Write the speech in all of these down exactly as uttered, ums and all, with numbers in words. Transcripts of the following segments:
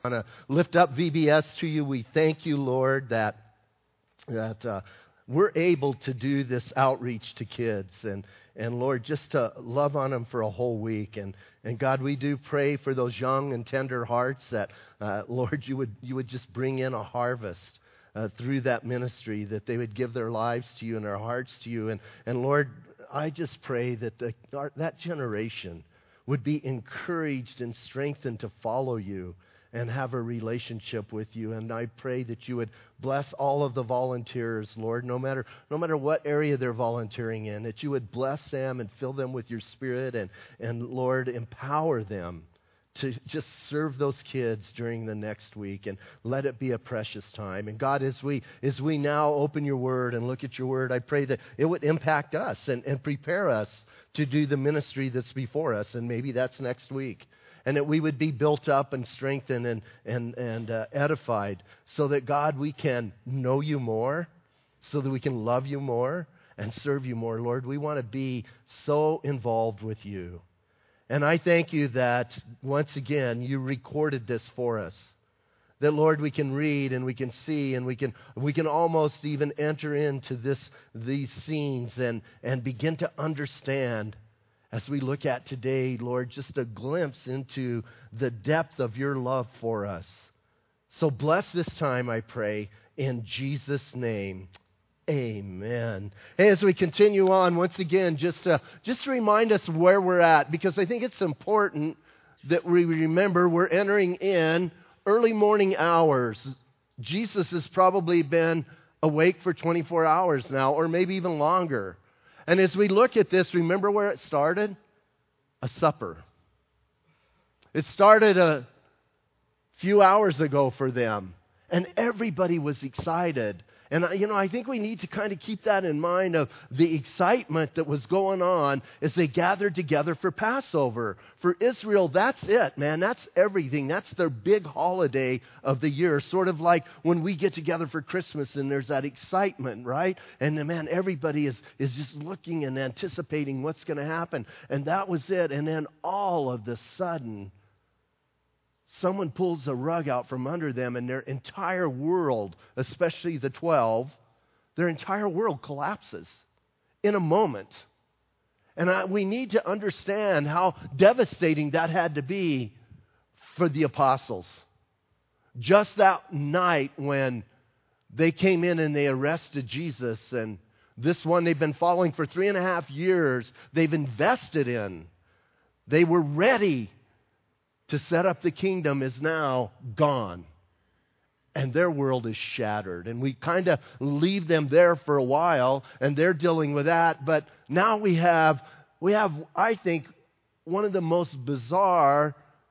want to lift up V B S to you. We thank you, Lord, that that uh, we're able to do this outreach to kids, and and Lord, just to love on them for a whole week. And and God, we do pray for those young and tender hearts that uh, Lord, you would you would just bring in a harvest uh, through that ministry, that they would give their lives to you and their hearts to you. And and Lord, I just pray that the, our, that generation would be encouraged and strengthened to follow you and have a relationship with you. And I pray that you would bless all of the volunteers, Lord, no matter no matter what area they're volunteering in, that you would bless them and fill them with your Spirit, and, and Lord, empower them to just serve those kids during the next week, and let it be a precious time. And God, as we as we now open your word and look at your word, I pray that it would impact us and, and prepare us to do the ministry that's before us, and maybe that's next week. And that we would be built up and strengthened and and and uh, edified, so that, God, we can know you more, so that we can love you more and serve you more. Lord, we want to be so involved with you. And I thank you that, once again, you recorded this for us. That, Lord, we can read and we can see, and we can we can almost even enter into this these scenes and, and begin to understand, as we look at today, Lord, just a glimpse into the depth of your love for us. So bless this time, I pray, in Jesus' name. Amen. Hey, as we continue on, once again, just to, just to remind us where we're at, because I think it's important that we remember we're entering in early morning hours. Jesus has probably been awake for twenty-four hours now, or maybe even longer. And as we look at this, remember where it started? A supper. It started a few hours ago for them, and everybody was excited. And, you know, I think we need to kind of keep that in mind, of the excitement that was going on as they gathered together for Passover. For Israel, that's it, man. That's everything. That's their big holiday of the year. Sort of like when we get together for Christmas and there's that excitement, right? And, man, everybody is, is just looking and anticipating what's going to happen. And that was it. And then all of the sudden, someone pulls a rug out from under them, and their entire world, especially the twelve, their entire world collapses in a moment. And I, we need to understand how devastating that had to be for the apostles. Just that night when they came in and they arrested Jesus, and this one they've been following for three and a half years, they've invested in. They were ready to set up the kingdom, is now gone. And their world is shattered. And we kind of leave them there for a while, and they're dealing with that. But now we have, we have, I think, one of the most bizarre,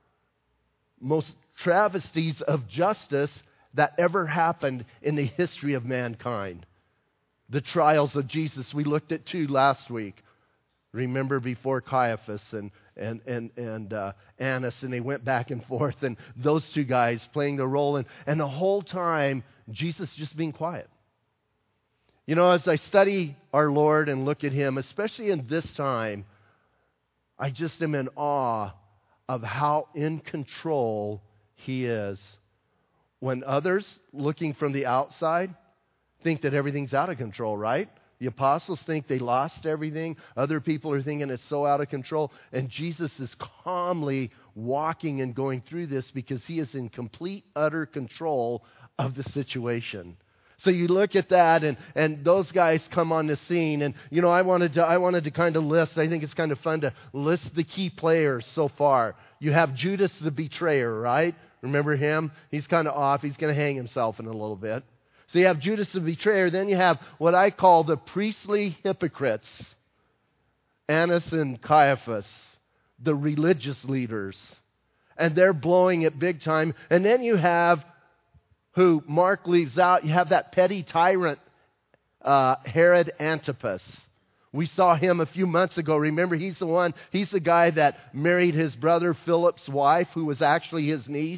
most travesties of justice that ever happened in the history of mankind. The trials of Jesus. We looked at two last week. Remember, before Caiaphas and and and and uh, Annas, and they went back and forth, and those two guys playing the role, and and the whole time Jesus just being quiet. You know, as I study our Lord and look at Him, especially in this time, I just am in awe of how in control He is. When others, looking from the outside, think that everything's out of control, right? The apostles think they lost everything. Other people are thinking it's so out of control. And Jesus is calmly walking and going through this because He is in complete, utter control of the situation. So you look at that, and, and those guys come on the scene. And, you know, I wanted to I wanted to kind of list, I think it's kind of fun to list the key players so far. You have Judas the betrayer, right? Remember him? He's kind of off. He's going to hang himself in a little bit. So you have Judas the betrayer. Then you have what I call the priestly hypocrites. Annas and Caiaphas, the religious leaders. And they're blowing it big time. And then you have, who Mark leaves out, you have that petty tyrant, uh, Herod Antipas. We saw him a few months ago. Remember, he's the one, he's the guy that married his brother Philip's wife, who was actually his niece.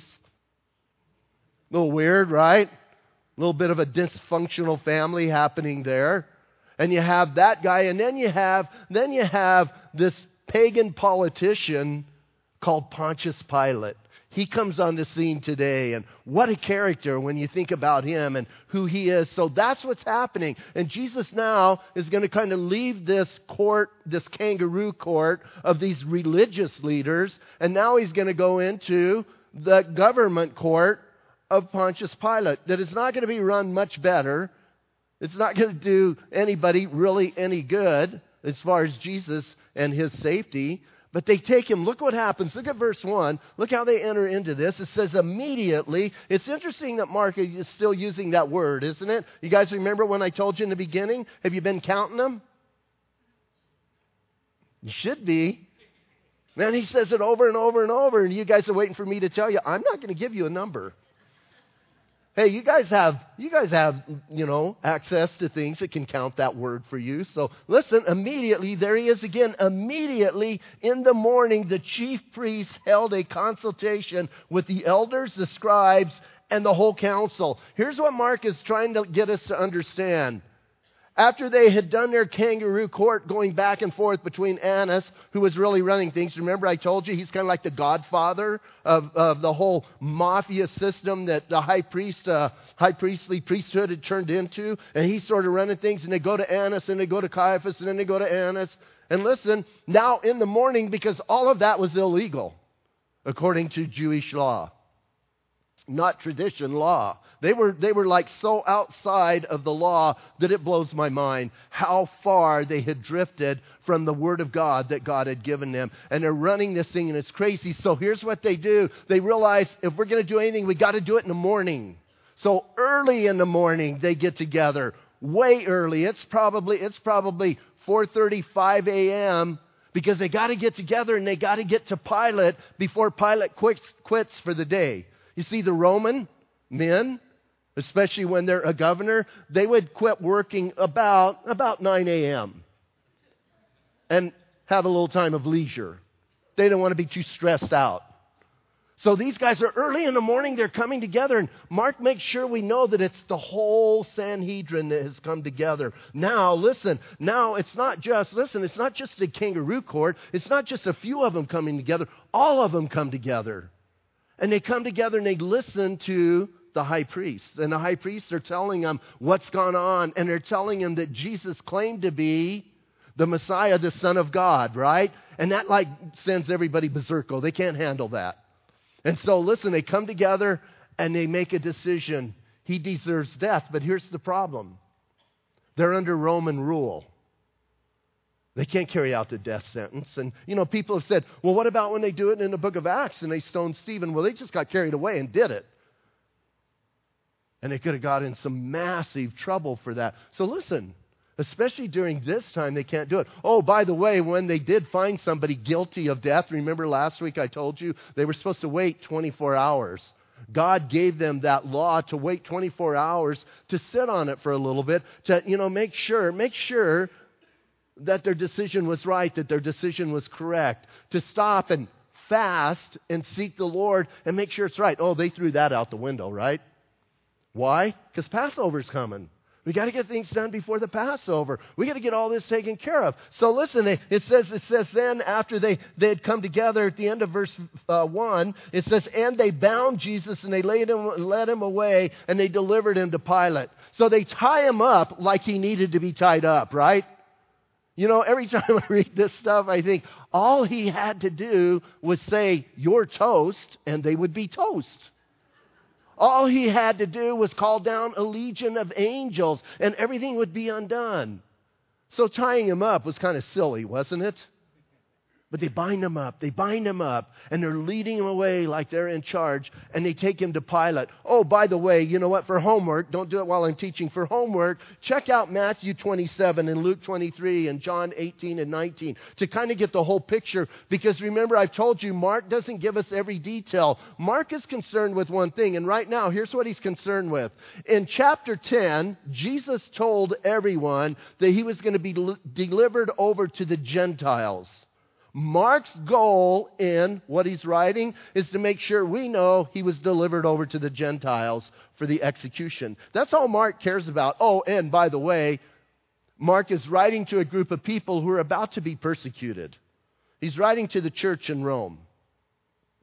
A little weird, right? A little bit of a dysfunctional family happening there. And you have that guy, and then you have then you have this pagan politician called Pontius Pilate. he comes on the scene today. And what a character when you think about him and who he is. So that's what's happening. And Jesus now is going to kind of leave this court, this kangaroo court of these religious leaders. And now he's going to go into the government court of Pontius Pilate. That is not going to be run much better. It's not going to do anybody really any good as far as Jesus and his safety. But they take him. Look what happens. Look at verse one. Look how they enter into this. It says immediately. It's interesting that Mark is still using that word, isn't it? You guys remember when I told you in the beginning? Have you been counting them? You should be. Man, he says it over and over and over, and you guys are waiting for me to tell you. I'm not going to give you a number. Hey, you guys have, you guys have, you know, access to things that can count that word for you. So listen, immediately, there he is again. Immediately in the morning, the chief priests held a consultation with the elders, the scribes, and the whole council. Here's what Mark is trying to get us to understand. After they had done their kangaroo court going back and forth between Annas, who was really running things. Remember I told you he's kind of like the godfather of, of the whole mafia system that the high priest, uh, high priestly priesthood had turned into. And he's sort of running things. And they go to Annas and they go to Caiaphas and then they go to Annas. And listen, now in the morning, because all of that was illegal according to Jewish law. Not tradition, law. They were, they were like so outside of the law that it blows my mind how far they had drifted from the Word of God that God had given them. And they're running this thing and it's crazy. So here's what they do. They realize if we're going to do anything, we got to do it in the morning. So early in the morning they get together. Way early. It's probably, it's probably four thirty, five a.m. because they got to get together and they got to get to Pilate before Pilate quits, quits for the day. You see, the Roman men, especially when they're a governor, they would quit working about, about nine a.m. and have a little time of leisure. They don't want to be too stressed out. So these guys are early in the morning, they're coming together, and Mark makes sure we know that it's the whole Sanhedrin that has come together. Now, listen, now it's not just, listen, it's not just the kangaroo court, it's not just a few of them coming together, all of them come together. And they come together and they listen to the high priest. And the high priests are telling them what's gone on. And they're telling them that Jesus claimed to be the Messiah, the Son of God, right? And that like sends everybody berserko. They can't handle that. And so listen, they come together and they make a decision. He deserves death. But here's the problem. They're under Roman rule. They can't carry out the death sentence. And, you know, people have said, well, what about when they do it in the book of Acts and they stoned Stephen? Well, they just got carried away and did it. And they could have got in some massive trouble for that. So listen, especially during this time, they can't do it. Oh, by the way, when they did find somebody guilty of death, remember last week I told you they were supposed to wait twenty-four hours. God gave them that law to wait twenty-four hours to sit on it for a little bit to, you know, make sure, make sure that their decision was right, that their decision was correct, to stop and fast and seek the Lord and make sure it's right. Oh, they threw that out the window, right? Why? Because Passover's coming. We got to get things done before the Passover. We got to get all this taken care of. So listen, it says, it says then after they, they had come together at the end of verse uh, one, it says, and they bound Jesus and they laid him, led him away and they delivered him to Pilate. So they tie him up like he needed to be tied up, right? You know, every time I read this stuff, I think all he had to do was say, you're toast, and they would be toast. All he had to do was call down a legion of angels, and everything would be undone. So tying him up was kind of silly, wasn't it? But they bind him up, they bind him up, and they're leading him away like they're in charge, and they take him to Pilate. Oh, by the way, you know what? For homework, don't do it while I'm teaching. For homework, check out Matthew twenty-seven and Luke twenty-three and John eighteen and nineteen to kind of get the whole picture. Because remember, I've told you, Mark doesn't give us every detail. Mark is concerned with one thing, and right now, here's what he's concerned with. In chapter ten, Jesus told everyone that he was going to be l- delivered over to the Gentiles. Mark's goal in what he's writing is to make sure we know he was delivered over to the Gentiles for the execution. That's all Mark cares about. Oh, and by the way, Mark is writing to a group of people who are about to be persecuted. He's writing to the church in Rome.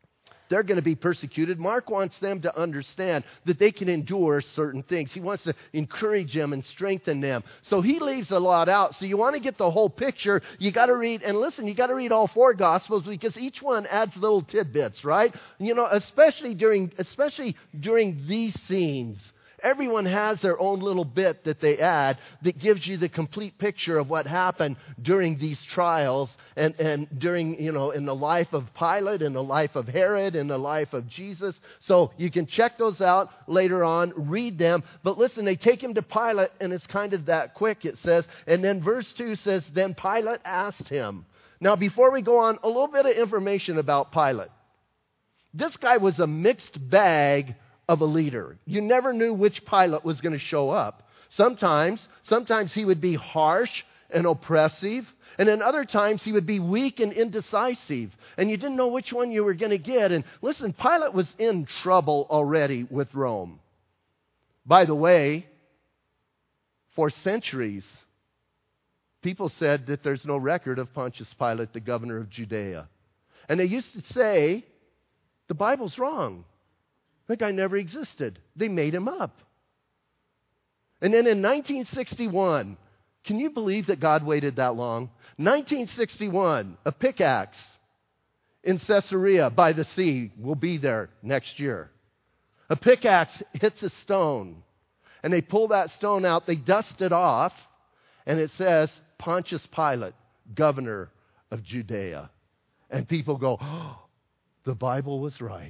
they're going to be persecuted. Mark wants them to understand that they can endure certain things. He wants to encourage them and strengthen them. So he leaves a lot out. So you want to get the whole picture, you got to read, and listen, you got to read all four Gospels because each one adds little tidbits, right? You know, especially during, especially during these scenes. Everyone has their own little bit that they add that gives you the complete picture of what happened during these trials and, and during, you know, in the life of Pilate, in the life of Herod, in the life of Jesus. So you can check those out later on, read them. But listen, they take him to Pilate, and it's kind of that quick, it says. And then verse two says, then Pilate asked him. Now, before we go on, a little bit of information about Pilate. This guy was a mixed bag of a leader. You never knew which Pilate was going to show up. Sometimes, sometimes he would be harsh and oppressive, and then other times he would be weak and indecisive, and you didn't know which one you were going to get. And listen, Pilate was in trouble already with Rome. By the way, for centuries, people said that there's no record of Pontius Pilate, the governor of Judea. And they used to say, the Bible's wrong. That guy never existed. They made him up. And then in nineteen sixty-one, can you believe that God waited that long? nineteen sixty-one, a pickaxe in Caesarea by the sea will be there next year. A pickaxe hits a stone, and they pull that stone out, they dust it off, and it says, Pontius Pilate, governor of Judea. And people go, oh, the Bible was right.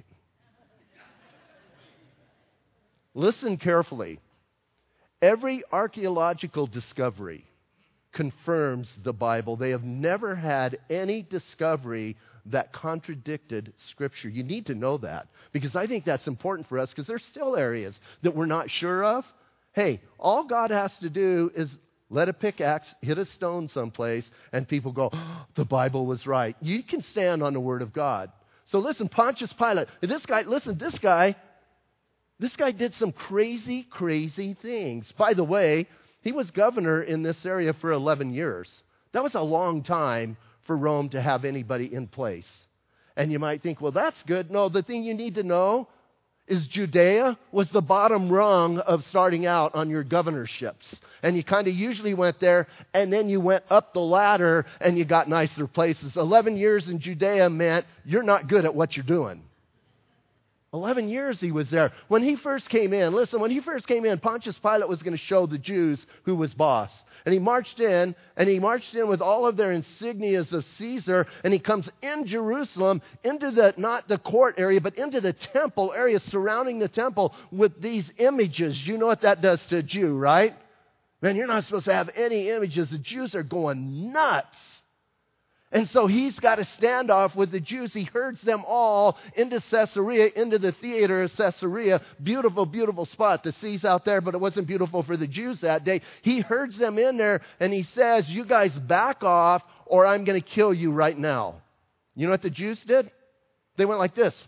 Listen carefully. Every archaeological discovery confirms the Bible. They have never had any discovery that contradicted Scripture. You need to know that because I think that's important for us because there's still areas that we're not sure of. Hey, all God has to do is let a pickaxe hit a stone someplace and people go, oh, the Bible was right. You can stand on the Word of God. So listen, Pontius Pilate, this guy, listen, this guy, This guy did some crazy, crazy things. By the way, he was governor in this area for eleven years. That was a long time for Rome to have anybody in place. And you might think, well, that's good. No, the thing you need to know is Judea was the bottom rung of starting out on your governorships. And you kind of usually went there, and then you went up the ladder, and you got nicer places. eleven years in Judea meant you're not good at what you're doing. eleven years he was there. When he first came in, listen, when he first came in, Pontius Pilate was going to show the Jews who was boss. And he marched in, and he marched in with all of their insignias of Caesar, and he comes in Jerusalem, into the, not the court area, but into the temple area surrounding the temple with these images. You know what that does to a Jew, right? Man, you're not supposed to have any images. The Jews are going nuts. And so he's got a standoff with the Jews. He herds them all into Caesarea, into the theater of Caesarea. Beautiful, beautiful spot. The sea's out there, but it wasn't beautiful for the Jews that day. He herds them in there, and he says, you guys back off, or I'm going to kill you right now. You know what the Jews did? They went like this.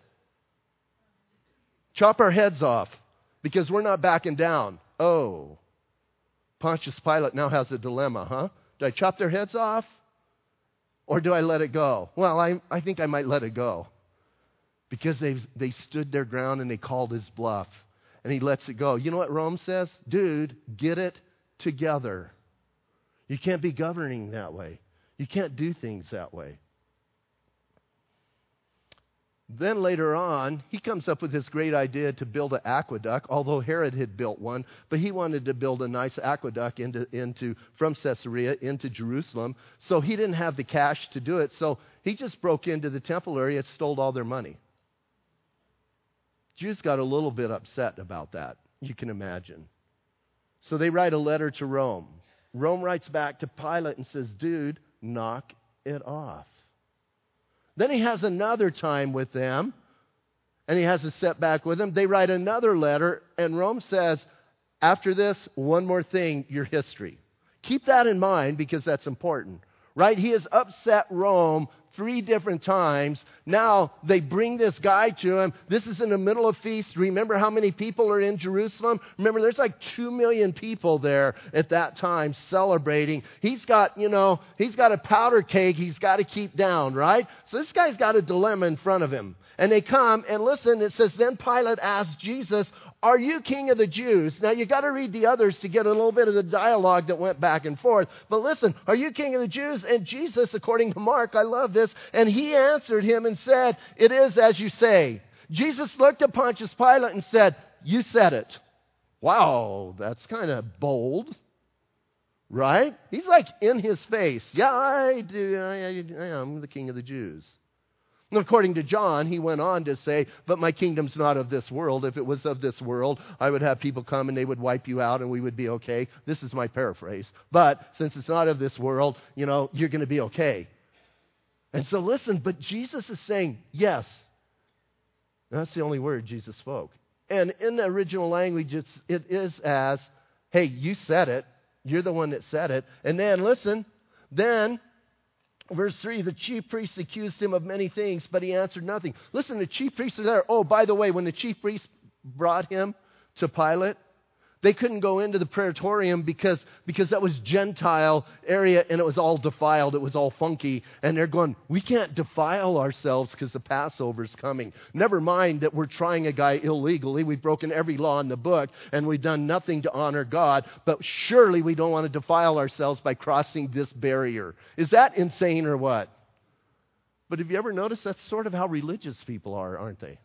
Chop our heads off, because we're not backing down. Oh, Pontius Pilate now has a dilemma, huh? Do I chop their heads off? Or do I let it go? Well, I, I think I might let it go. Because they they stood their ground and they called his bluff. And he lets it go. You know what Rome says? Dude, get it together. You can't be governing that way. You can't do things that way. Then later on, he comes up with this great idea to build an aqueduct, although Herod had built one, but he wanted to build a nice aqueduct into, into from Caesarea into Jerusalem, so he didn't have the cash to do it, so he just broke into the temple area and stole all their money. Jews got a little bit upset about that, you can imagine. So they write a letter to Rome. Rome writes back to Pilate and says, dude, knock it off. Then he has another time with them, and he has a setback with them. They write another letter, and Rome says, after this, one more thing, your history. Keep that in mind because that's important, right? He has upset Rome three different times. Now they bring this guy to him. This is in the middle of feast. Remember how many people are in Jerusalem? Remember, there's like two million people there at that time celebrating. He's got, you know, he's got a powder keg he's got to keep down, right? So this guy's got a dilemma in front of him. And they come, and listen, it says, then Pilate asked Jesus, are you king of the Jews? Now, you got to read the others to get a little bit of the dialogue that went back and forth. But listen, are you king of the Jews? And Jesus, according to Mark, I love this, and he answered him and said, it is as you say. Jesus looked at Pontius Pilate and said, you said it. Wow, that's kind of bold, right? He's like in his face. Yeah, I do. I, I, I am the king of the Jews. And according to John, he went on to say, but my kingdom's not of this world. If it was of this world, I would have people come and they would wipe you out and we would be okay. This is my paraphrase. But since it's not of this world, you know, you're going to be okay. And so listen, but Jesus is saying, yes. And that's the only word Jesus spoke. And in the original language, it's, it is as, hey, you said it. You're the one that said it. And then, listen, then, verse three, the chief priests accused him of many things, but he answered nothing. Listen, the chief priests are there. Oh, by the way, when the chief priests brought him to Pilate, they couldn't go into the praetorium because, because that was Gentile area and it was all defiled. It was all funky. And they're going, we can't defile ourselves because the Passover's coming. Never mind that we're trying a guy illegally. We've broken every law in the book and we've done nothing to honor God. But surely we don't want to defile ourselves by crossing this barrier. Is that insane or what? But have you ever noticed that's sort of how religious people are, aren't they?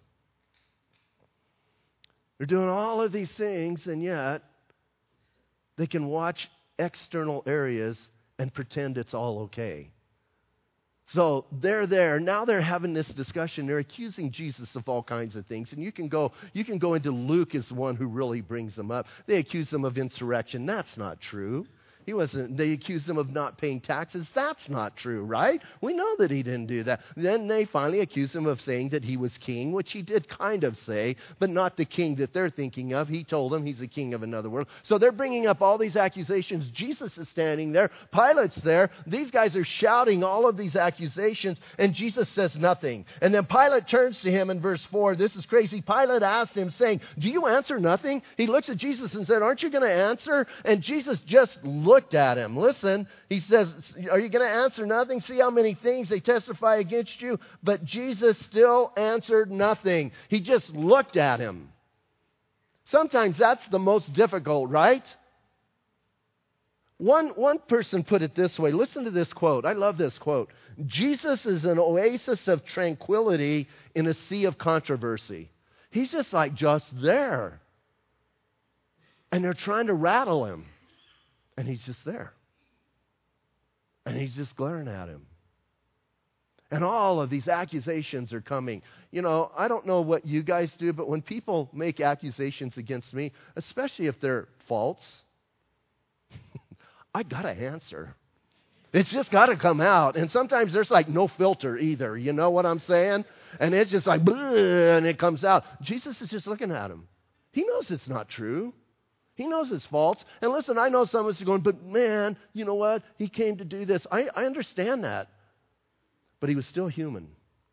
They're doing all of these things, and yet they can watch external areas and pretend it's all okay. So they're there. Now they're having this discussion. They're accusing Jesus of all kinds of things. And you can go, you can go into Luke as one who really brings them up. They accuse him of insurrection. That's not true. He wasn't, they accused him of not paying taxes. That's not true, right? We know that he didn't do that. Then they finally accused him of saying that he was king, which he did kind of say, but not the king that they're thinking of. He told them he's the king of another world. So they're bringing up all these accusations. Jesus is standing there. Pilate's there. These guys are shouting all of these accusations, and Jesus says nothing. And then Pilate turns to him in verse four. This is crazy. Pilate asked him, saying, do you answer nothing? He looks at Jesus and said, aren't you going to answer? And Jesus just looked looked at him. Listen, he says, are you going to answer nothing? See how many things they testify against you? But Jesus still answered nothing. He just looked at him. Sometimes that's the most difficult, right? One, one person put it this way. Listen to this quote. I love this quote. Jesus is an oasis of tranquility in a sea of controversy. He's just like just there. And they're trying to rattle him. And he's just there. And he's just glaring at him. And all of these accusations are coming. You know, I don't know what you guys do, but when people make accusations against me, especially if they're false, I got to answer. It's just got to come out. And sometimes there's like no filter either. You know what I'm saying? And it's just like, and it comes out. Jesus is just looking at him. He knows it's not true. He knows it's false. And listen, I know some of us are going, but man, you know what? He came to do this. I, I understand that. But he was still human.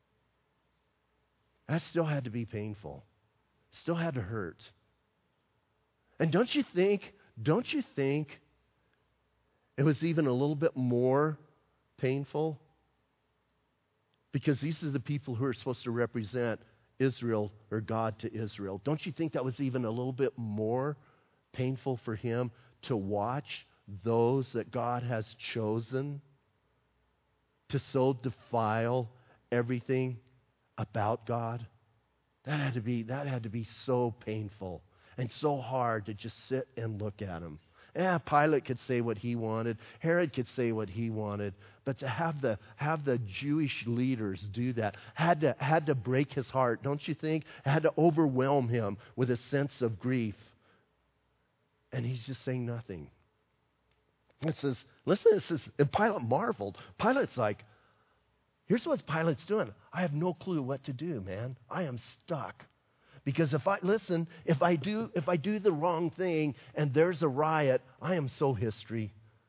That still had to be painful. Still had to hurt. And don't you think, don't you think it was even a little bit more painful? Because these are the people who are supposed to represent Israel or God to Israel. Don't you think that was even a little bit more painful for him to watch those that God has chosen to so defile everything about God? That had to be, that had to be so painful and so hard to just sit and look at him. Yeah, Pilate could say what he wanted. Herod could say what he wanted. But to have the have the Jewish leaders do that had to had to break his heart, don't you think? It had to overwhelm him with a sense of grief. And he's just saying nothing. It says, listen, it says, and Pilate marveled. Pilate's like, here's what Pilate's doing. I have no clue what to do, man. I am stuck. Because if I, listen, if I do, if I do the wrong thing and there's a riot, I am so history.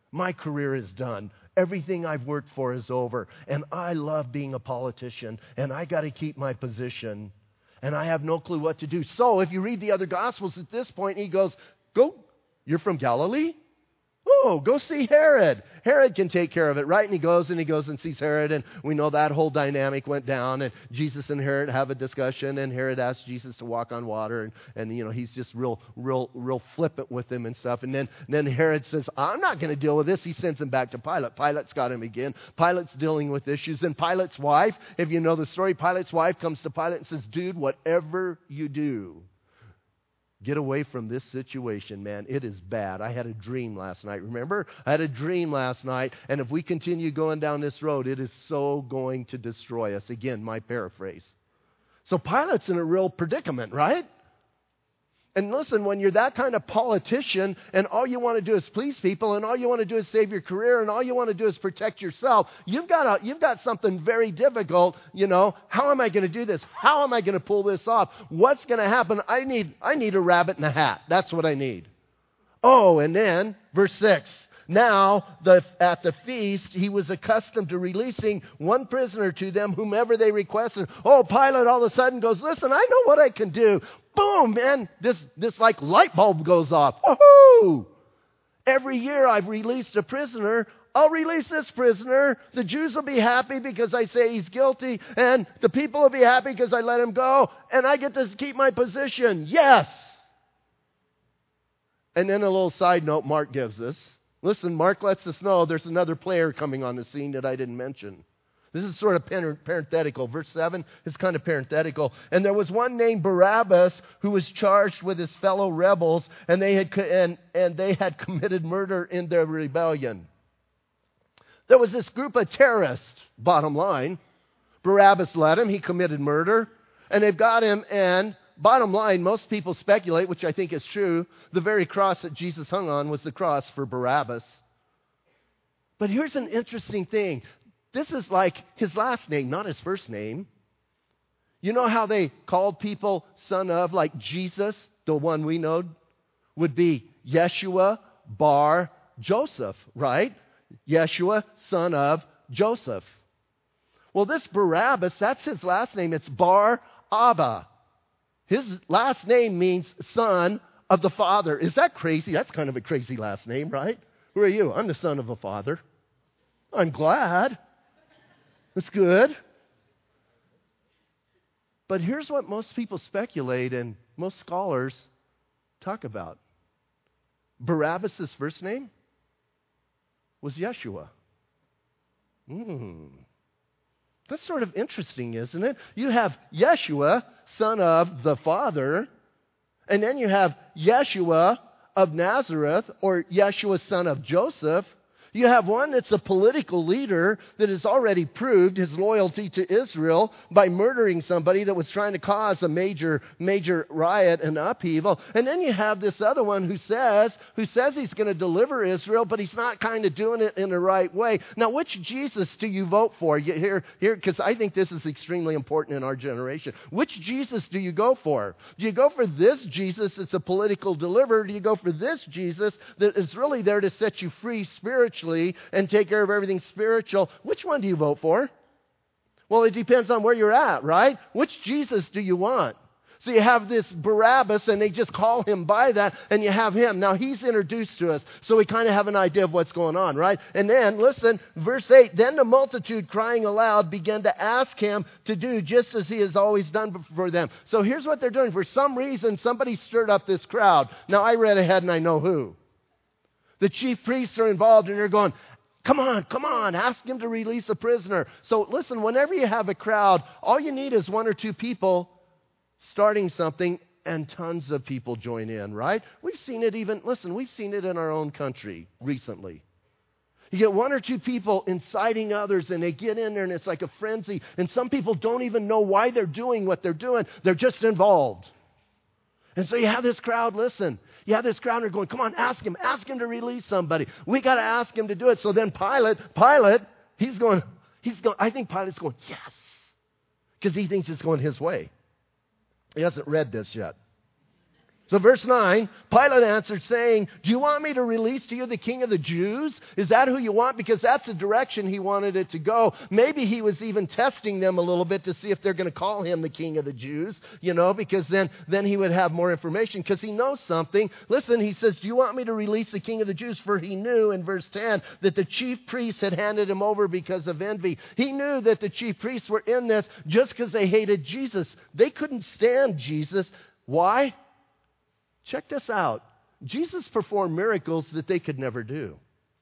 My career is done. Everything I've worked for is over. And I love being a politician. And I got to keep my position. And I have no clue what to do. So if you read the other Gospels at this point, he goes, go, you're from Galilee? Oh, go see Herod. Herod can take care of it, right? And he goes and he goes and sees Herod, and we know that whole dynamic went down, and Jesus and Herod have a discussion, and Herod asks Jesus to walk on water, and, and you know, he's just real, real, real flippant with him and stuff. And then, and then Herod says, I'm not going to deal with this. He sends him back to Pilate. Pilate's got him again. Pilate's dealing with issues. And Pilate's wife, if you know the story, Pilate's wife comes to Pilate and says, dude, whatever you do, get away from this situation, man. It is bad. I had a dream last night. Remember? I had a dream last night, and if we continue going down this road, it is so going to destroy us. Again, my paraphrase. So Pilate's in a real predicament, right? And listen, when you're that kind of politician and all you want to do is please people and all you want to do is save your career and all you want to do is protect yourself, you've got a, you've got something very difficult, you know. How am I going to do this? How am I going to pull this off? What's going to happen? I need I need a rabbit in a hat. That's what I need. Oh, and then verse six. Now, the, at the feast, he was accustomed to releasing one prisoner to them, whomever they requested. Oh, Pilate all of a sudden goes, listen, I know what I can do. Boom, man, this, this like light bulb goes off. Woohoo! Every year I've released a prisoner. I'll release this prisoner. The Jews will be happy because I say he's guilty, and the people will be happy because I let him go, and I get to keep my position. Yes! And then a little side note Mark gives us. Listen, Mark lets us know there's another player coming on the scene that I didn't mention. This is sort of parenthetical. Verse seven is kind of parenthetical. And there was one named Barabbas who was charged with his fellow rebels, and they had and, and they had committed murder in their rebellion. There was this group of terrorists, bottom line. Barabbas led him. He committed murder. And they've got him, and bottom line, most people speculate, which I think is true, the very cross that Jesus hung on was the cross for Barabbas. But here's an interesting thing. This is like his last name, not his first name. You know how they called people son of, like Jesus, the one we know, would be Yeshua bar Joseph, right? Yeshua, son of Joseph. Well, this Barabbas, that's his last name. It's Bar Abba. His last name means son of the father. Is that crazy? That's kind of a crazy last name, right? Who are you? I'm the son of a father. I'm glad. That's good. But here's what most people speculate and most scholars talk about. Barabbas' first name was Yeshua. Hmm. That's sort of interesting, isn't it? You have Yeshua, son of the Father, and then you have Yeshua of Nazareth, or Yeshua, son of Joseph. You have one that's a political leader that has already proved his loyalty to Israel by murdering somebody that was trying to cause a major, major riot and upheaval. And then you have this other one who says, who says he's going to deliver Israel, but he's not kind of doing it in the right way. Now, which Jesus do you vote for? You, here, here, because I think this is extremely important in our generation. Which Jesus do you go for? Do you go for this Jesus that's a political deliverer? Do you go for this Jesus that is really there to set you free spiritually and take care of everything spiritual? Which one do you vote for? Well, it depends on where you're at, right? Which Jesus do you want? So you have this Barabbas, and they just call him by that, and you have him. Now, he's introduced to us, so we kind of have an idea of what's going on, right? And then, listen, verse eight, then the multitude crying aloud began to ask him to do just as he has always done for them. So here's what they're doing. For some reason, somebody stirred up this crowd. Now, I read ahead, and I know who. The chief priests are involved, and they're going, come on, come on, ask him to release a prisoner. So listen, whenever you have a crowd, all you need is one or two people starting something, and tons of people join in, right? We've seen it even, listen, we've seen it in our own country recently. You get one or two people inciting others, and they get in there, and it's like a frenzy, and some people don't even know why they're doing what they're doing. They're just involved. And so you have this crowd, listen, you have this crowd, they're going, come on, ask him, ask him to release somebody. We got to ask him to do it. So then Pilate, Pilate, he's going, he's going, I think Pilate's going, yes, because he thinks it's going his way. He hasn't read this yet. So verse nine, Pilate answered saying, do you want me to release to you the king of the Jews? Is that who you want? Because that's the direction he wanted it to go. Maybe he was even testing them a little bit to see if they're going to call him the king of the Jews, you know, because then, then he would have more information because he knows something. Listen, he says, do you want me to release the king of the Jews? For he knew in verse ten that the chief priests had handed him over because of envy. He knew that the chief priests were in this just because they hated Jesus. They couldn't stand Jesus. Why? Check this out. Jesus performed miracles that they could never do.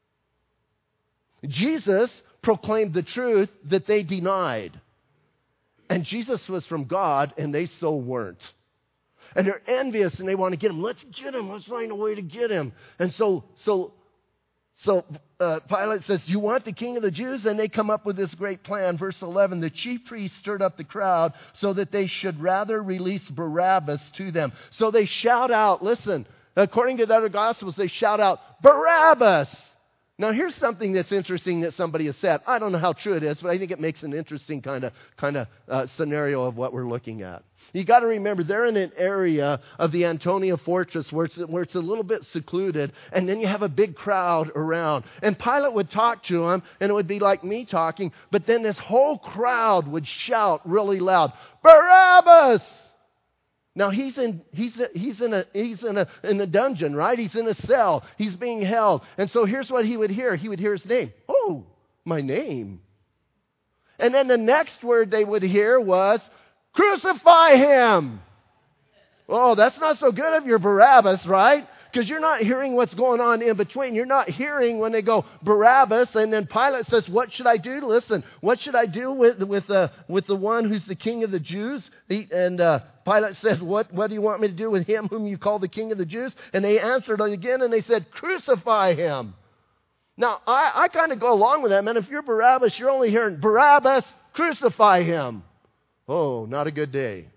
Jesus proclaimed the truth that they denied. And Jesus was from God, and they so weren't. And they're envious, and they want to get him. Let's get him. Let's find a way to get him. And so, so, so uh, Pilate says, you want the king of the Jews? And they come up with this great plan. Verse eleven, the chief priests stirred up the crowd so that they should rather release Barabbas to them. So they shout out, listen, according to the other Gospels, they shout out, Barabbas! Now here's something that's interesting that somebody has said. I don't know how true it is, but I think it makes an interesting kind of kind of uh, scenario of what we're looking at. You got to remember, they're in an area of the Antonia fortress where it's, where it's a little bit secluded, and then you have a big crowd around. And Pilate would talk to them, and it would be like me talking, but then this whole crowd would shout really loud, Barabbas! Now he's in he's a, he's in a he's in a in a dungeon, right? He's in a cell. He's being held. And so here's what he would hear. He would hear his name. Oh, my name. And then the next word they would hear was, crucify him. Oh, that's not so good of your Barabbas, right? Because you're not hearing what's going on in between. You're not hearing when they go Barabbas, and then Pilate says, what should I do? Listen, what should I do with with the with the one who's the king of the Jews? He, and uh, Pilate said, what, what do you want me to do with him whom you call the king of the Jews? And they answered again, and they said, crucify him. Now, I, I kind of go along with that, man. If you're Barabbas, you're only hearing, Barabbas, crucify him. Oh, not a good day.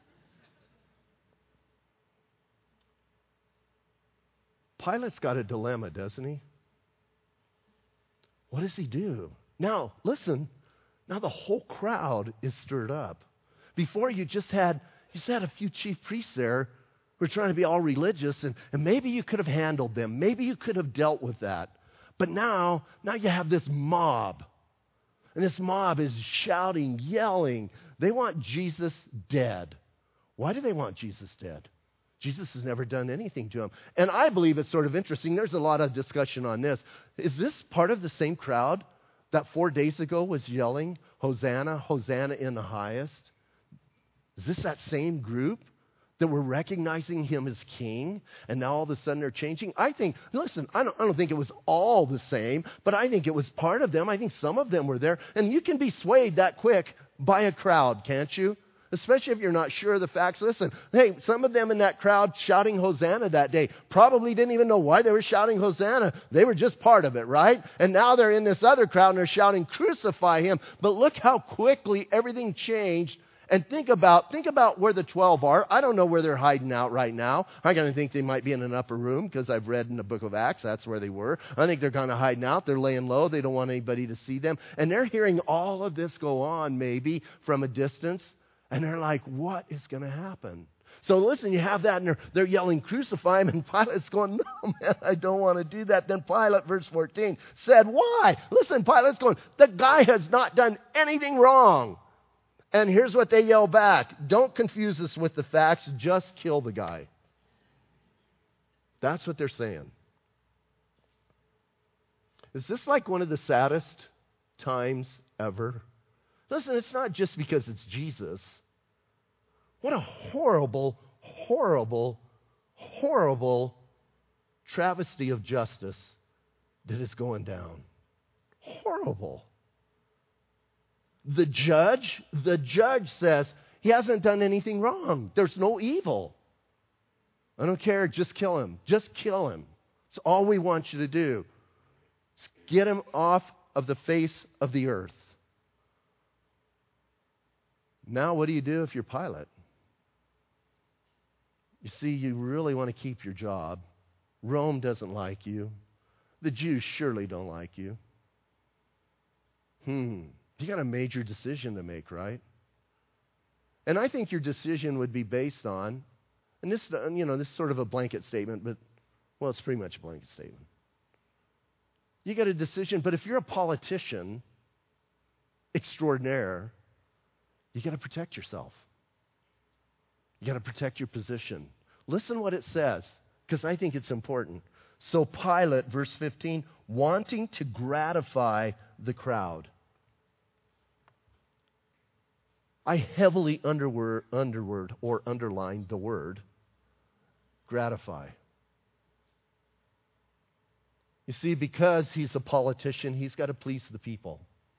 Pilate's got a dilemma, doesn't he? What does he do? Now, listen. Now the whole crowd is stirred up. Before you just had, you just had a few chief priests there who were trying to be all religious, and, and maybe you could have handled them. Maybe you could have dealt with that. But now, now you have this mob. And this mob is shouting, yelling. They want Jesus dead. Why do they want Jesus dead? Jesus has never done anything to him. And I believe it's sort of interesting. There's a lot of discussion on this. Is this part of the same crowd that four days ago was yelling, Hosanna, Hosanna in the highest? Is this that same group that were recognizing him as king, and now all of a sudden they're changing? I think, listen, I don't, I don't think it was all the same, but I think it was part of them. I think some of them were there. And you can be swayed that quick by a crowd, can't you? Especially if you're not sure of the facts. Listen, hey, some of them in that crowd shouting Hosanna that day probably didn't even know why they were shouting Hosanna. They were just part of it, right? And now they're in this other crowd and they're shouting, crucify him. But look how quickly everything changed. And think about think about where the twelve are. I don't know where they're hiding out right now. I kind of think they might be in an upper room because I've read in the book of Acts that's where they were. I think they're kind of hiding out. They're laying low. They don't want anybody to see them. And they're hearing all of this go on maybe from a distance. And they're like, what is going to happen? So listen, you have that, and they're, they're yelling, crucify him, and Pilate's going, no, man, I don't want to do that. Then Pilate, verse fourteen, said, why? Listen, Pilate's going, the guy has not done anything wrong. And here's what they yell back. Don't confuse us with the facts. Just kill the guy. That's what they're saying. Is this like one of the saddest times ever? Listen, it's not just because it's Jesus. What a horrible, horrible, horrible travesty of justice that is going down. Horrible. The judge, the judge says he hasn't done anything wrong. There's no evil. I don't care, just kill him. Just kill him. It's all we want you to do. Just get him off of the face of the earth. Now what do you do if you're Pilate? You see, you really want to keep your job. Rome doesn't like you. The Jews surely don't like you. Hmm. You got a major decision to make, right? And I think your decision would be based on And this, you know, this is sort of a blanket statement, but, well, it's pretty much a blanket statement. You got a decision, but if you're a politician extraordinaire, you got to protect yourself. You got to protect your position. Listen what it says, because I think it's important. So Pilate, verse fifteen, wanting to gratify the crowd. I heavily underword, underword or underline the word gratify. You see, because he's a politician, he's got to please the people.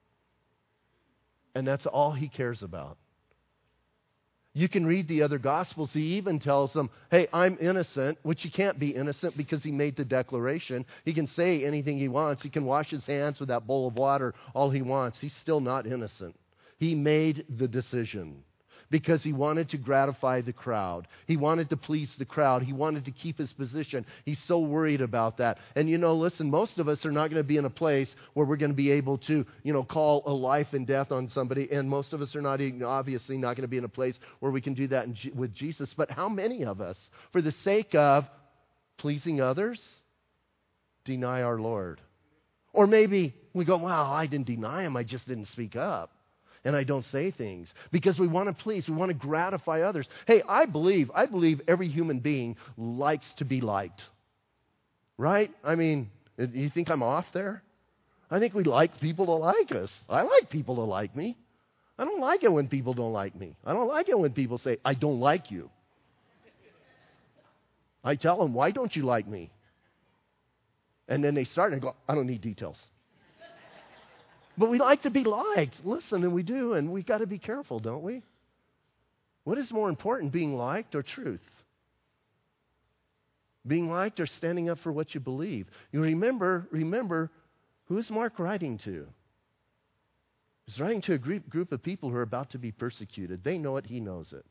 And that's all he cares about. You can read the other Gospels. He even tells them, hey, I'm innocent, which he can't be innocent because he made the declaration. He can say anything he wants. He can wash his hands with that bowl of water all he wants. He's still not innocent. He made the decision because he wanted to gratify the crowd. He wanted to please the crowd. He wanted to keep his position. He's so worried about that. And you know, listen, most of us are not going to be in a place where we're going to be able to, you know, call a life and death on somebody. And most of us are not even, obviously not going to be in a place where we can do that in, with Jesus. But how many of us, for the sake of pleasing others, deny our Lord? Or maybe we go, well, I didn't deny him. I just didn't speak up. And I don't say things because we want to please, we want to gratify others. Hey, I believe, I believe every human being likes to be liked. Right? I mean, you think I'm off there? I think we like people to like us. I like people to like me. I don't like it when people don't like me. I don't like it when people say, I don't like you. I tell them, why don't you like me? And then they start and go, I don't need details. But we like to be liked. Listen, and we do, and we've got to be careful, don't we? What is more important, being liked or truth? Being liked or standing up for what you believe? You remember, remember, who is Mark writing to? He's writing to a group, group of people who are about to be persecuted. They know it, he knows it.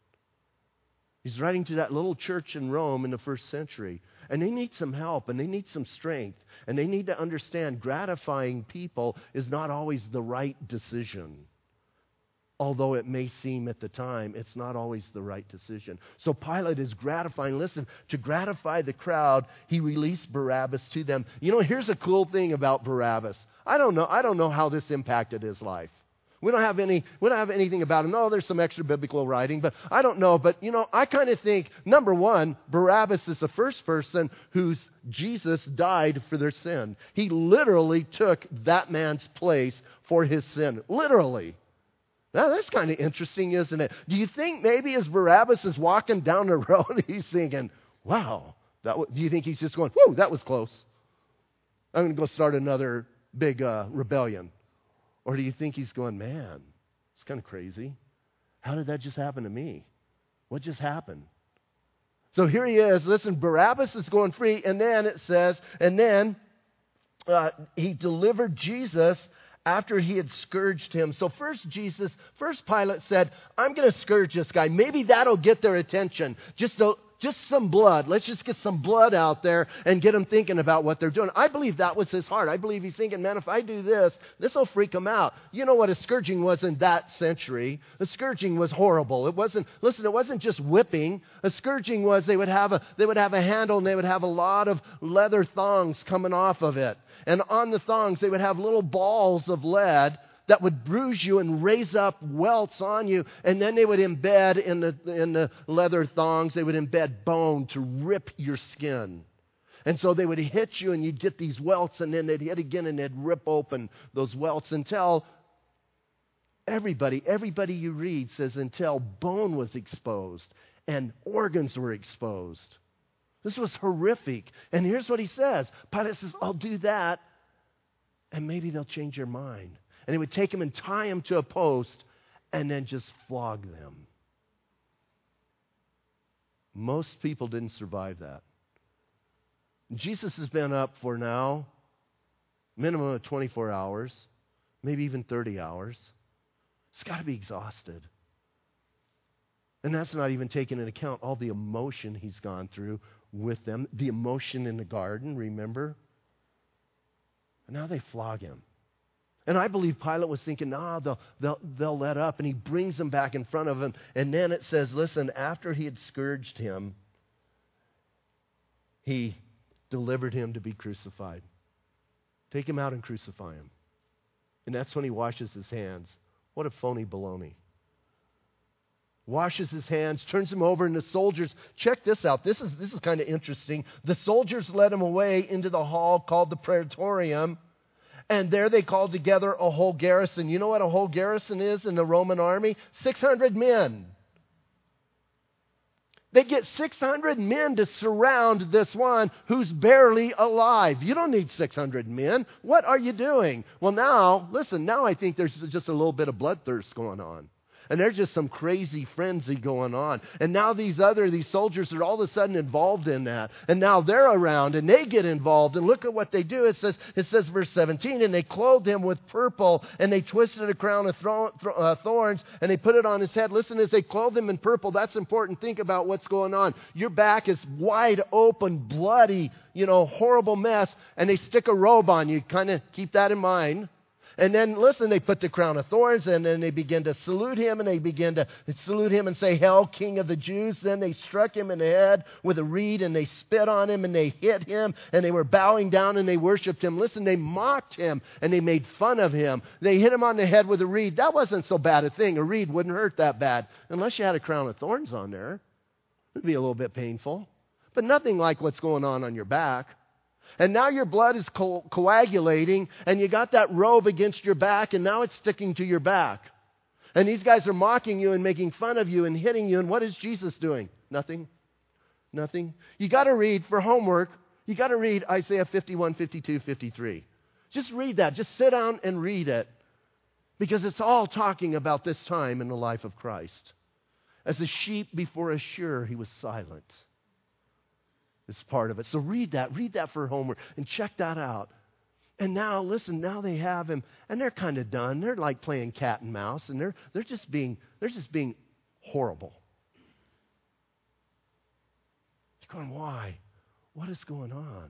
He's writing to that little church in Rome in the first century. And they need some help, and they need some strength. And they need to understand gratifying people is not always the right decision. Although it may seem at the time, it's not always the right decision. So Pilate is gratifying. Listen, to gratify the crowd, he released Barabbas to them. You know, here's a cool thing about Barabbas. I don't know, I don't know how this impacted his life. We don't have any, we don't have anything about him. No, there's some extra biblical writing, but I don't know. But, you know, I kind of think, number one, Barabbas is the first person whose Jesus died for their sin. He literally took that man's place for his sin. Literally. Now, that's kind of interesting, isn't it? Do you think maybe as Barabbas is walking down the road, he's thinking, wow, that w-, do you think he's just going, whoa, that was close. I'm going to go start another big uh, rebellion. Or do you think he's going, man, it's kind of crazy. How did that just happen to me? What just happened? So here he is. Listen, Barabbas is going free. And then it says, and then uh, he delivered Jesus after he had scourged him. So first Jesus, first Pilate said, I'm going to scourge this guy. Maybe that'll get their attention. Just a, just some blood. Let's just get some blood out there and get them thinking about what they're doing. I believe that was his heart. I believe he's thinking, man, if I do this, this will freak him out. You know what a scourging was in that century? A scourging was horrible. It wasn't, listen, it wasn't just whipping. A scourging was they would have a, they would have a handle and they would have a lot of leather thongs coming off of it. And on the thongs, they would have little balls of lead that would bruise you and raise up welts on you. And then they would embed in the, in the leather thongs, they would embed bone to rip your skin. And so they would hit you and you'd get these welts, and then they'd hit again and they'd rip open those welts until everybody, everybody you read says until bone was exposed and organs were exposed. This was horrific. And here's what he says. Pilate says, I'll do that, and maybe they'll change your mind. And he would take them and tie them to a post and then just flog them. Most people didn't survive that. Jesus has been up for now minimum of twenty-four hours, maybe even thirty hours. He's got to be exhausted. And that's not even taking into account all the emotion he's gone through with them. The emotion in the garden, remember? And now they flog him. And I believe Pilate was thinking, nah, they'll, they'll, they'll let up. And he brings them back in front of him. And then it says, listen, after he had scourged him, he delivered him to be crucified. Take him out and crucify him. And that's when he washes his hands. What a phony baloney. Washes his hands, turns him over, and the soldiers, check this out. This is, this is kind of interesting. The soldiers led him away into the hall called the Praetorium, and there they called together a whole garrison. You know what a whole garrison is in the Roman army? six hundred men. They get six hundred men to surround this one who's barely alive. You don't need six hundred men. What are you doing? Well, now, listen, now I think there's just a little bit of bloodthirst going on. And there's just some crazy frenzy going on. And now these other, these soldiers are all of a sudden involved in that. And now they're around and they get involved. And look at what they do. It says, it says verse seventeen, and they clothed him with purple and they twisted a crown of thro- th- uh, thorns and they put it on his head. Listen, as they clothed him in purple, that's important. Think about what's going on. Your back is wide open, bloody, you know, horrible mess. And they stick a robe on you. Kind of keep that in mind. And then, listen, they put the crown of thorns, and then they begin to salute him, and they begin to salute him and say, "Hail, King of the Jews." Then they struck him in the head with a reed, and they spit on him, and they hit him, and they were bowing down, and they worshiped him. Listen, they mocked him, and they made fun of him. They hit him on the head with a reed. That wasn't so bad a thing. A reed wouldn't hurt that bad, unless you had a crown of thorns on there. It would be a little bit painful, but nothing like what's going on on your back. And now your blood is co- coagulating, and you got that robe against your back, and now it's sticking to your back. And these guys are mocking you and making fun of you and hitting you, and what is Jesus doing? Nothing. Nothing. You got to read, for homework, you got to read Isaiah fifty-one, fifty-two, fifty-three. Just read that. Just sit down and read it. Because it's all talking about this time in the life of Christ. As a sheep before a shearer, he was silent. It's part of it. So read that. Read that for homework and check that out. And now, listen, now they have him, and they're kind of done. They're like playing cat and mouse, and they're they're just being they're just being horrible. You're going, why? What is going on?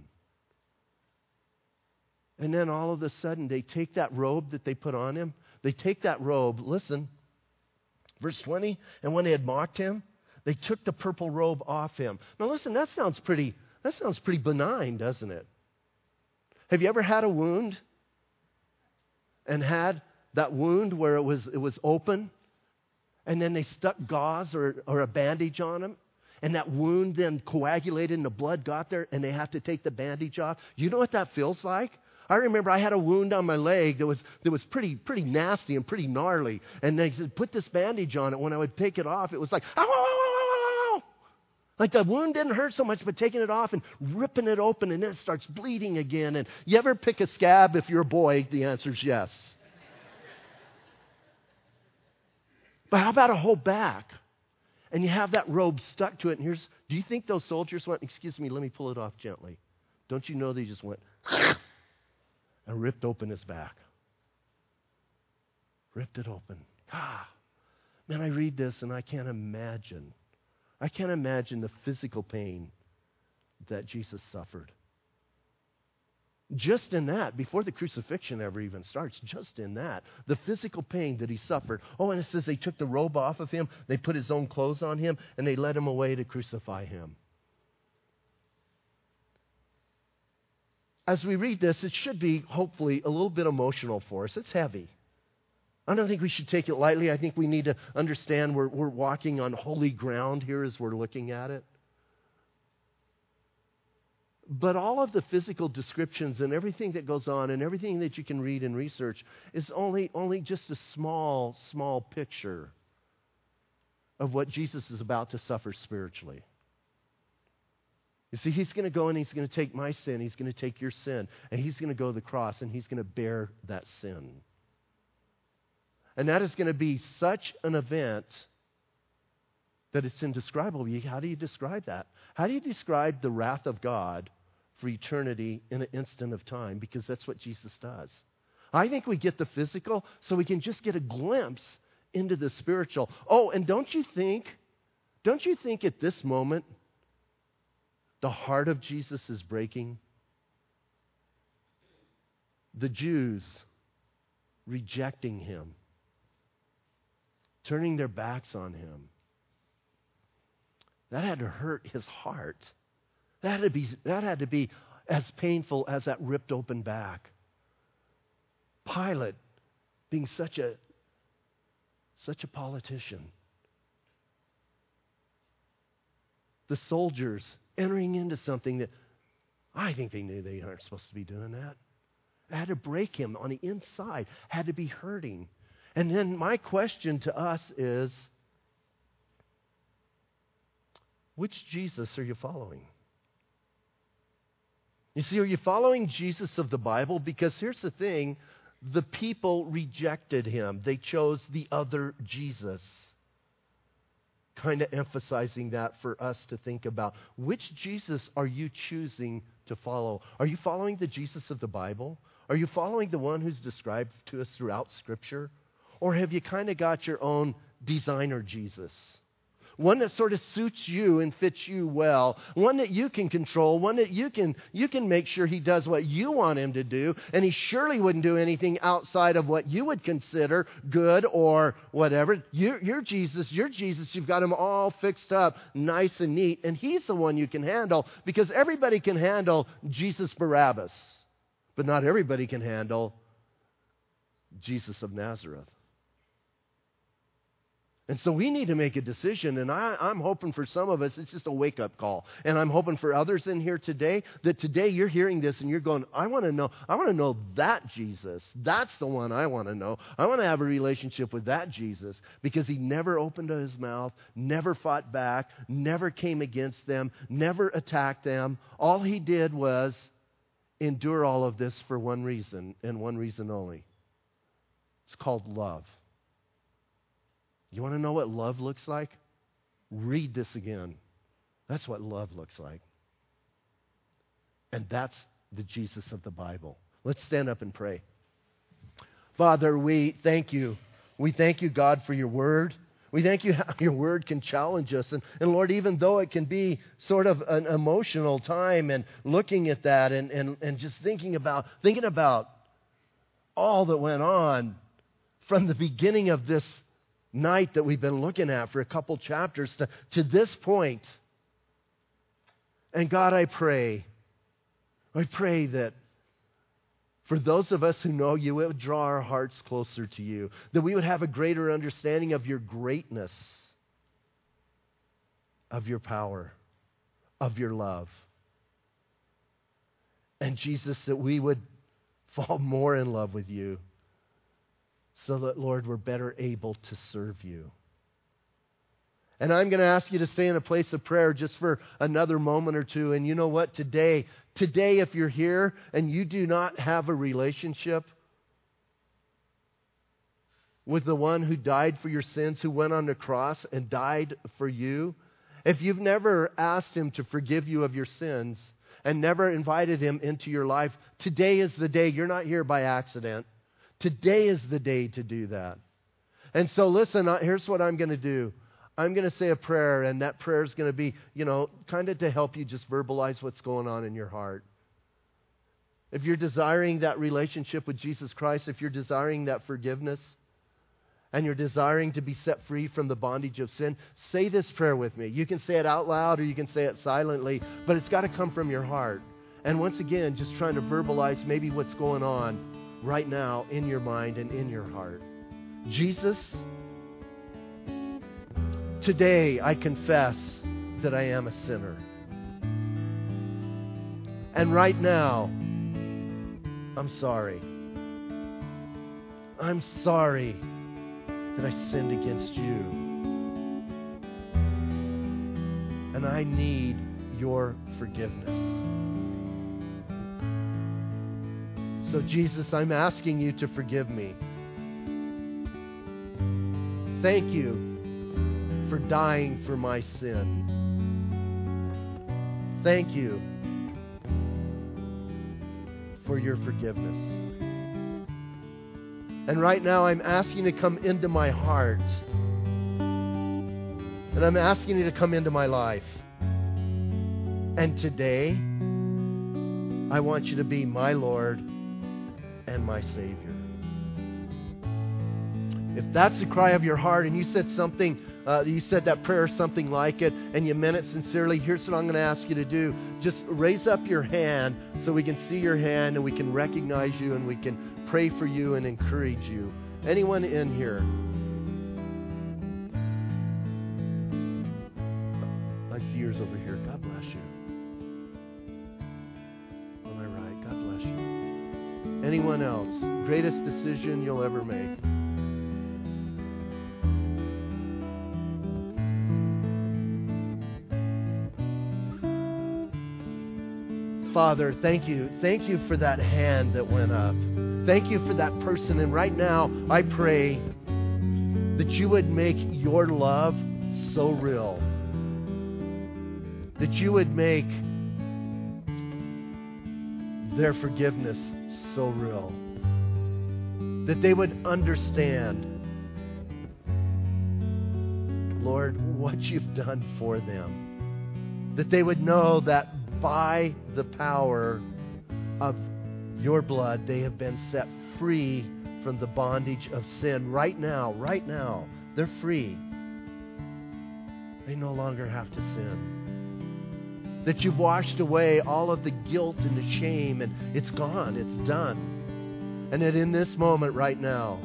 And then all of a sudden, they take that robe that they put on him. They take that robe. Listen, verse twenty. And when they had mocked him, they took the purple robe off him. Now listen, that sounds pretty, that sounds pretty benign, doesn't it? Have you ever had a wound and had that wound where it was it was open and then they stuck gauze or, or a bandage on him and that wound then coagulated and the blood got there and they have to take the bandage off? You know what that feels like? I remember I had a wound on my leg that was that was pretty pretty nasty and pretty gnarly. And they said, put this bandage on it. When I would take it off, it was like, ow, ow, ow, ow, ow. Like the wound didn't hurt so much, but taking it off and ripping it open, and then it starts bleeding again. And you ever pick a scab if you're a boy? The answer is yes. But how about a whole back? And you have that robe stuck to it. And here's, do you think those soldiers went, excuse me, let me pull it off gently. Don't you know they just went and ripped open his back. Ripped it open. Ah, man, I read this and I can't imagine. I can't imagine the physical pain that Jesus suffered. Just in that, before the crucifixion ever even starts, just in that, the physical pain that he suffered. Oh, and it says they took the robe off of him, they put his own clothes on him, and they led him away to crucify him. As we read this, it should be, hopefully, a little bit emotional for us. It's heavy. I don't think we should take it lightly. I think we need to understand we're, we're walking on holy ground here as we're looking at it. But all of the physical descriptions and everything that goes on and everything that you can read and research is only, only just a small, small picture of what Jesus is about to suffer spiritually. You see, he's going to go and he's going to take my sin, he's going to take your sin, and he's going to go to the cross and he's going to bear that sin. And that is going to be such an event that it's indescribable. How do you describe that? How do you describe the wrath of God for eternity in an instant of time? Because that's what Jesus does. I think we get the physical so we can just get a glimpse into the spiritual. Oh, and don't you think, don't you think at this moment, the heart of Jesus is breaking? The Jews rejecting him, turning their backs on him. That had to hurt his heart. That had to be, that had to be as painful as that ripped open back. Pilate being such a such a politician. The soldiers entering into something that I think they knew they aren't supposed to be doing that. It had to break him on the inside, had to be hurting. And then my question to us is, which Jesus are you following? You see, are you following Jesus of the Bible? Because here's the thing, the people rejected him. They chose the other Jesus. Kind of emphasizing that for us to think about. Which Jesus are you choosing to follow? Are you following the Jesus of the Bible? Are you following the one who's described to us throughout Scripture? Or have you kind of got your own designer Jesus? One that sort of suits you and fits you well. One that you can control. One that you can you can make sure he does what you want him to do. And he surely wouldn't do anything outside of what you would consider good or whatever. You're, you're Jesus. You're Jesus. You've got him all fixed up, nice and neat. And he's the one you can handle. Because everybody can handle Jesus Barabbas. But not everybody can handle Jesus of Nazareth. And so we need to make a decision, and I, I'm hoping for some of us it's just a wake-up call. And I'm hoping for others in here today that today you're hearing this and you're going, I want to know, I want to know that Jesus. That's the one I want to know. I want to have a relationship with that Jesus because he never opened his mouth, never fought back, never came against them, never attacked them. All he did was endure all of this for one reason and one reason only. It's called love. You want to know what love looks like? Read this again. That's what love looks like. And that's the Jesus of the Bible. Let's stand up and pray. Father, we thank you. We thank you, God, for your word. We thank you how your word can challenge us. And, and Lord, even though it can be sort of an emotional time and looking at that and, and, and just thinking about, thinking about all that went on from the beginning of this night that we've been looking at for a couple chapters to, to this point. And God, I pray, I pray that for those of us who know you, it would draw our hearts closer to you, that we would have a greater understanding of your greatness, of your power, of your love. And Jesus, that we would fall more in love with you, so that, Lord, we're better able to serve you. And I'm going to ask you to stay in a place of prayer just for another moment or two. And you know what? Today, today, if you're here and you do not have a relationship with the one who died for your sins, who went on the cross and died for you, if you've never asked him to forgive you of your sins and never invited him into your life, today is the day. You're not here by accident. Today is the day to do that. And so listen, here's what I'm going to do. I'm going to say a prayer, and that prayer is going to be, you know, kind of to help you just verbalize what's going on in your heart. If you're desiring that relationship with Jesus Christ, if you're desiring that forgiveness, and you're desiring to be set free from the bondage of sin, say this prayer with me. You can say it out loud or you can say it silently, but it's got to come from your heart. And once again, just trying to verbalize maybe what's going on right now in your mind and in your heart. Jesus, today I confess that I am a sinner. And right now, I'm sorry. I'm sorry that I sinned against you. And I need your forgiveness. So Jesus, I'm asking you to forgive me. Thank you for dying for my sin. Thank you for your forgiveness. And right now I'm asking you to come into my heart. And I'm asking you to come into my life. And today, I want you to be my Lord and my Savior. If that's the cry of your heart and you said something uh, you said that prayer or something like it, and you meant it sincerely, here's what I'm going to ask you to do. Just raise up your hand so we can see your hand and we can recognize you and we can pray for you and encourage you. Anyone in here? I see yours over here. God bless you. On my right. God bless you. Anyone else? Greatest decision you'll ever make. Father, thank you. Thank you for that hand that went up. Thank you for that person. And right now, I pray that you would make your love so real. That you would make their forgiveness so real. That they would understand, Lord, what you've done for them. That they would know that by the power of your blood, they have been set free from the bondage of sin. Right now, right now, they're free. They no longer have to sin. That you've washed away all of the guilt and the shame, and it's gone, it's done. And that in this moment right now,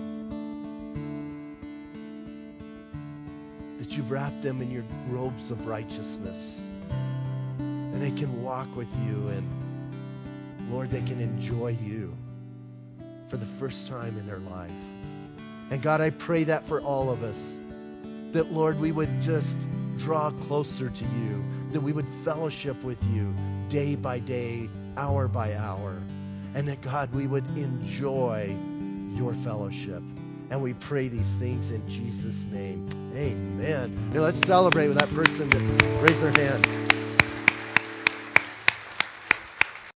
that you've wrapped them in your robes of righteousness. And they can walk with you, and Lord, they can enjoy you for the first time in their life. And God, I pray that for all of us, that Lord, we would just draw closer to you, that we would fellowship with you day by day, hour by hour, and that God, we would enjoy your fellowship. And we pray these things in Jesus' name. Amen. Now let's celebrate with that person that raised their hand.